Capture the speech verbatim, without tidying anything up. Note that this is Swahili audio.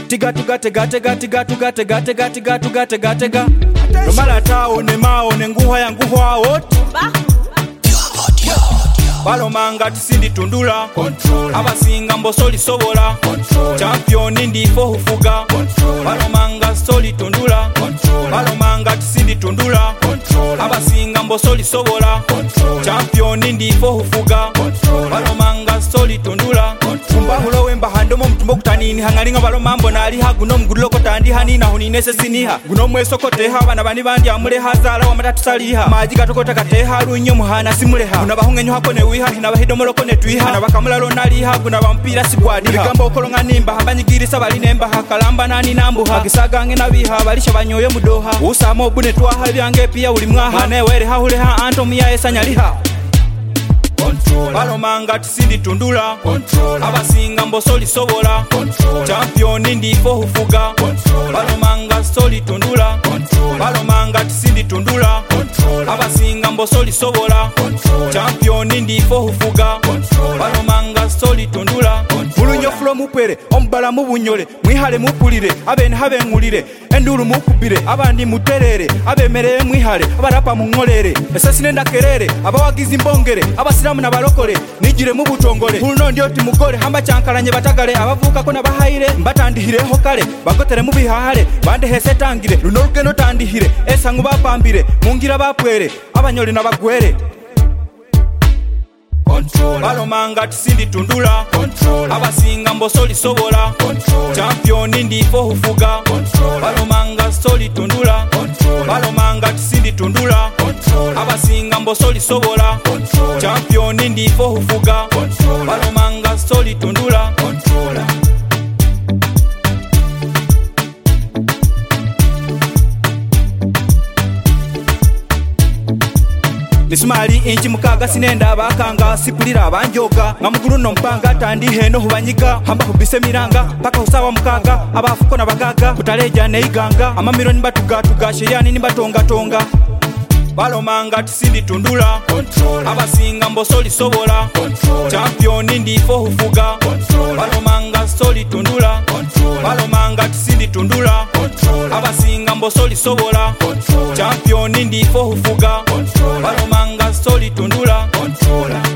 tiga tuga tega tega tiga tuga tega tega tiga tuga tega tega nomala tao ne mao ne nguha ya nguha ot balomanga tisindi tundula control abasinga mbosoli sobola control champion ndi fo hufuga control balomanga soli tundula control balomanga tisindi tundula control abasinga mbosoli sobola control champion ndi fo hufuga control balomanga soli tundula kumba hulo wemba handomo mtumbo kutanini hangalinga balomambo nali haguno mgulo kotandi hanina huninese siniha guno mweso koteha bana bani bandi amule hazala wa matatu saliha maji gatokota kateha runyo muhana simuleha unabahungenyo hakone wiha hina bahidomolo kone twiha na bakamulalo naliha guna bampira sibwadi bigambo okolonga nimba habanyigirisa bali nemba hakalamba nani nambuha agisagange nabiha balisha banyoye mudoha usamo obune twaha byange pia uli mwaha ne were hahuleha antomia esanyaliha control balomanga tisindi tundula control abasinga mbosoli sobola control champion ndi fo hufuga control balomanga soli tundula control balomanga tisindi tundula control abasinga mbosoli sobola control champion ndi fo hufuga control balomanga soli tundula mulunyo flo mupere ombala mubunyole mwihale mupulire abene habe ngulire enduru mukubire abandi muterere abemereye mwihale abarapa mungolere esasine ndakerere abawagize imbongere abasiramu nabalokole nigire mu butongole huno ndio timugore hamba cyankaranye batagale abavuka ko nabahayire mbatandihireho kale bagotere mu bihahare bande hese tangire runo rugendo tandihire esangu bapambire mungira bapwere abanyole nabagwere control balomanga tisindi tundula control abasinga mbosoli sobola control champion ndi fo hufuga control balomanga soli tundula control balomanga tisindi tundula control abasinga mbosoli sobola control champion ndi fo hufuga control balomanga soli tundula control Misumali inchi mukaga sinenda bakanga sipulira abanjoga ngamuguru no mpanga tandi heno hubanyiga hamba kubise miranga paka usawa mukaga abafuko na bagaga kutaleja neiganga amamiro nibatuga tugashe yani nibatonga tonga balomanga tisindi tundula control abasinga mbosoli sobola control champion ndi fo hufuga control balomanga soli tundula control balomanga tisindi tundula control abasinga mbosoli sobola control champion ndi fo hufuga control balomanga soli tundula control